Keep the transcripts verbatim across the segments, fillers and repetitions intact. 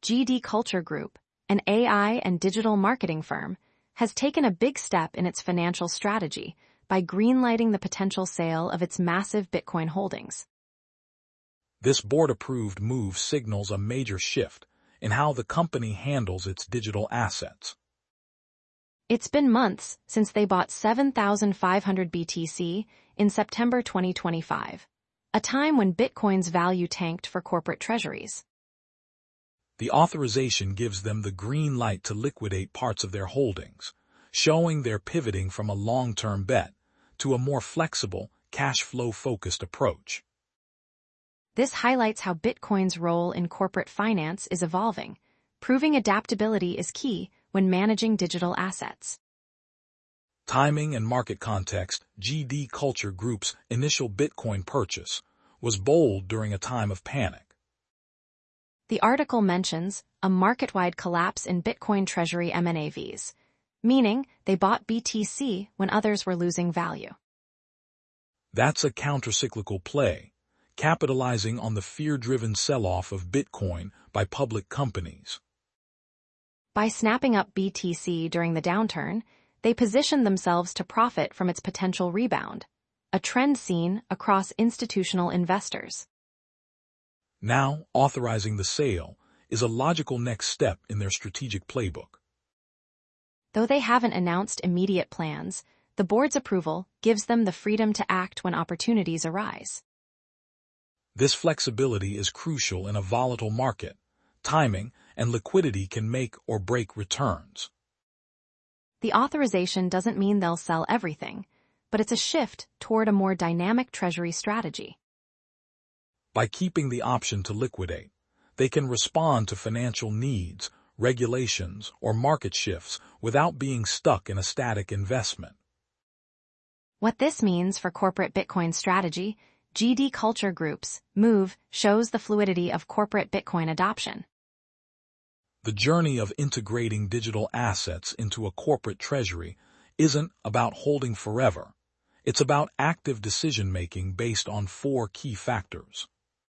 G D Culture Group, an A I and digital marketing firm, has taken a big step in its financial strategy by greenlighting the potential sale of its massive Bitcoin holdings. This board-approved move signals a major shift in how the company handles its digital assets. It's been months since they bought seven thousand five hundred B T C in September twenty twenty-five, a time when Bitcoin's value tanked for corporate treasuries. The authorization gives them the green light to liquidate parts of their holdings, showing they're pivoting from a long-term bet to a more flexible, cash flow-focused approach. This highlights how Bitcoin's role in corporate finance is evolving, proving adaptability is key when managing digital assets. Timing and market context. G D Culture Group's initial Bitcoin purchase was bold during a time of panic. The article mentions a market-wide collapse in Bitcoin treasury M N A Vs, meaning they bought B T C when others were losing value. That's a countercyclical play, capitalizing on the fear-driven sell-off of Bitcoin by public companies. By snapping up B T C during the downturn, they positioned themselves to profit from its potential rebound, a trend seen across institutional investors. Now, authorizing the sale is a logical next step in their strategic playbook. Though they haven't announced immediate plans, the board's approval gives them the freedom to act when opportunities arise. This flexibility is crucial in a volatile market. Timing and liquidity can make or break returns. The authorization doesn't mean they'll sell everything, but it's a shift toward a more dynamic treasury strategy. By keeping the option to liquidate, they can respond to financial needs, regulations, or market shifts without being stuck in a static investment. What this means for corporate Bitcoin strategy, G D Culture Group's move shows the fluidity of corporate Bitcoin adoption. The journey of integrating digital assets into a corporate treasury isn't about holding forever. It's about active decision-making based on four key factors.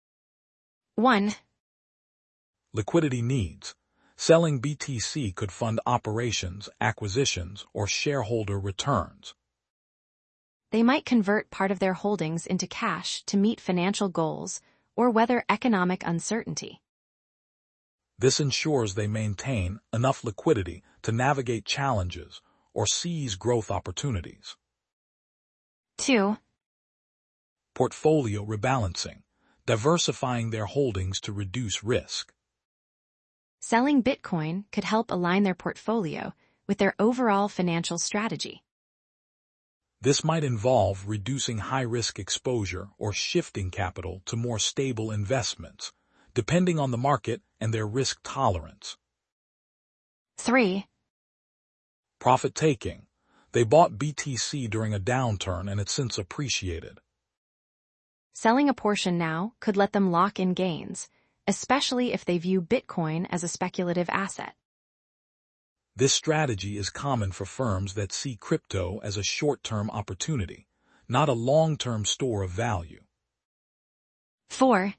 one. Liquidity needs. Selling B T C could fund operations, acquisitions, or shareholder returns. They might convert part of their holdings into cash to meet financial goals or weather economic uncertainty. This ensures they maintain enough liquidity to navigate challenges or seize growth opportunities. two. Portfolio rebalancing. Diversifying their holdings to reduce risk. Selling Bitcoin could help align their portfolio with their overall financial strategy. This might involve reducing high-risk exposure or shifting capital to more stable investments, depending on the market and their risk tolerance. three. Profit-taking. They bought B T C during a downturn and it's since appreciated. Selling a portion now could let them lock in gains, especially if they view Bitcoin as a speculative asset. This strategy is common for firms that see crypto as a short-term opportunity, not a long-term store of value. four.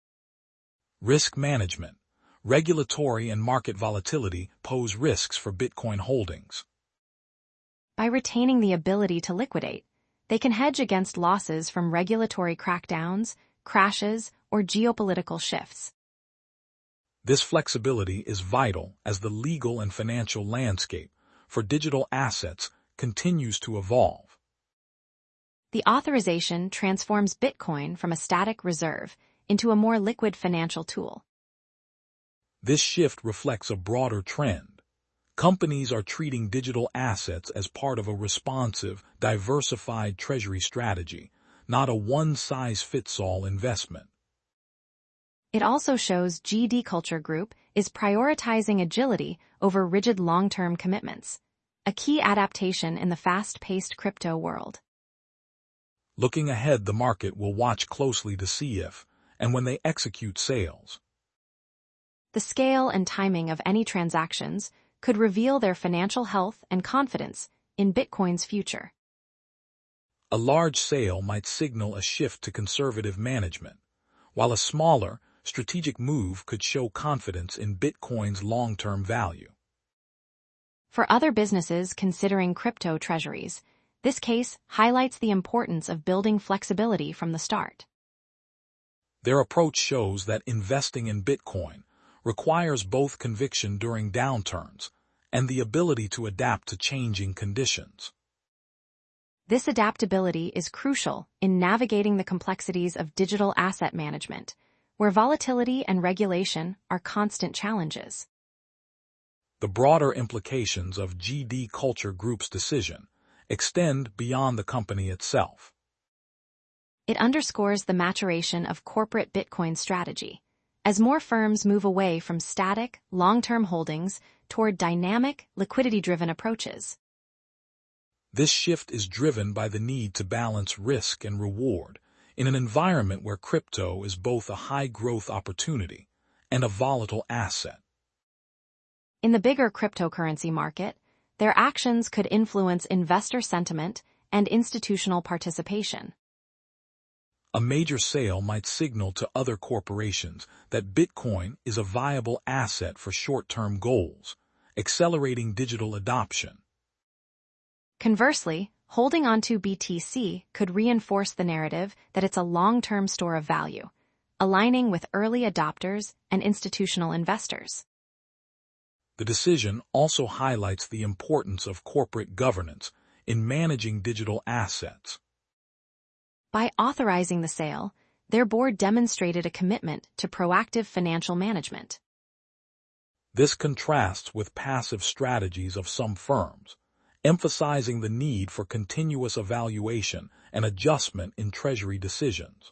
Risk management. Regulatory and market volatility pose risks for Bitcoin holdings. By retaining the ability to liquidate, they can hedge against losses from regulatory crackdowns, crashes, or geopolitical shifts. This flexibility is vital as the legal and financial landscape for digital assets continues to evolve. The authorization transforms Bitcoin from a static reserve into a more liquid financial tool. This shift reflects a broader trend. Companies are treating digital assets as part of a responsive, diversified treasury strategy, not a one-size-fits-all investment. It also shows G D Culture Group is prioritizing agility over rigid long-term commitments, a key adaptation in the fast-paced crypto world. Looking ahead, the market will watch closely to see if and when they execute sales. The scale and timing of any transactions could reveal their financial health and confidence in Bitcoin's future. A large sale might signal a shift to conservative management, while a smaller, strategic move could show confidence in Bitcoin's long-term value. For other businesses considering crypto treasuries, this case highlights the importance of building flexibility from the start. Their approach shows that investing in Bitcoin requires both conviction during downturns and the ability to adapt to changing conditions. This adaptability is crucial in navigating the complexities of digital asset management, where volatility and regulation are constant challenges. The broader implications of G D Culture Group's decision extend beyond the company itself. It underscores the maturation of corporate Bitcoin strategy, as more firms move away from static, long-term holdings toward dynamic, liquidity-driven approaches. This shift is driven by the need to balance risk and reward in an environment where crypto is both a high-growth opportunity and a volatile asset. In the bigger cryptocurrency market, their actions could influence investor sentiment and institutional participation. A major sale might signal to other corporations that Bitcoin is a viable asset for short-term goals, accelerating digital adoption. Conversely, holding onto B T C could reinforce the narrative that it's a long-term store of value, aligning with early adopters and institutional investors. The decision also highlights the importance of corporate governance in managing digital assets. By authorizing the sale, their board demonstrated a commitment to proactive financial management. This contrasts with passive strategies of some firms, emphasizing the need for continuous evaluation and adjustment in treasury decisions.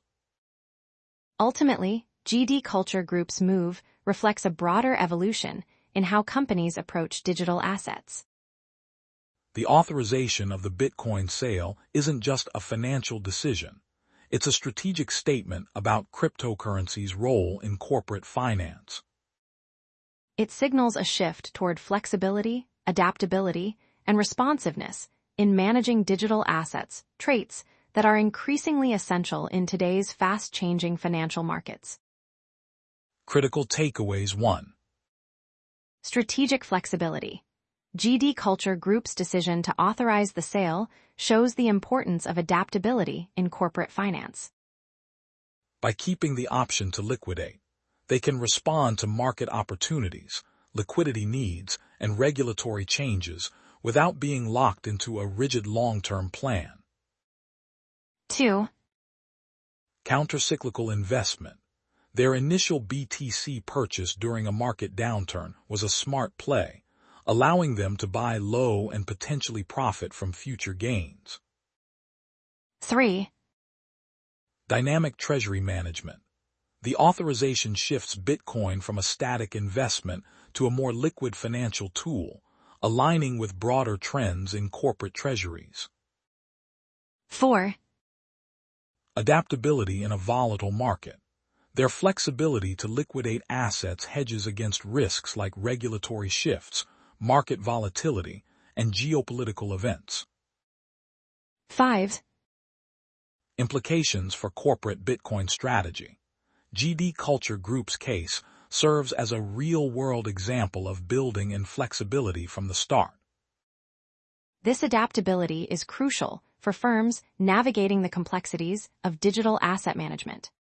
Ultimately, G D Culture Group's move reflects a broader evolution in how companies approach digital assets. The authorization of the Bitcoin sale isn't just a financial decision. It's a strategic statement about cryptocurrency's role in corporate finance. It signals a shift toward flexibility, adaptability, and responsiveness in managing digital assets, traits that are increasingly essential in today's fast-changing financial markets. Critical takeaways one. Strategic flexibility. G D Culture Group's decision to authorize the sale shows the importance of adaptability in corporate finance. By keeping the option to liquidate, they can respond to market opportunities, liquidity needs, and regulatory changes without being locked into a rigid long-term plan. two. Countercyclical investment. Their initial B T C purchase during a market downturn was a smart play, allowing them to buy low and potentially profit from future gains. three. Dynamic treasury management. The authorization shifts Bitcoin from a static investment to a more liquid financial tool, aligning with broader trends in corporate treasuries. four. Adaptability in a volatile market. Their flexibility to liquidate assets hedges against risks like regulatory shifts, market volatility, and geopolitical events. five. Implications for corporate Bitcoin strategy. G D Culture Group's case serves as a real-world example of building in flexibility from the start. This adaptability is crucial for firms navigating the complexities of digital asset management.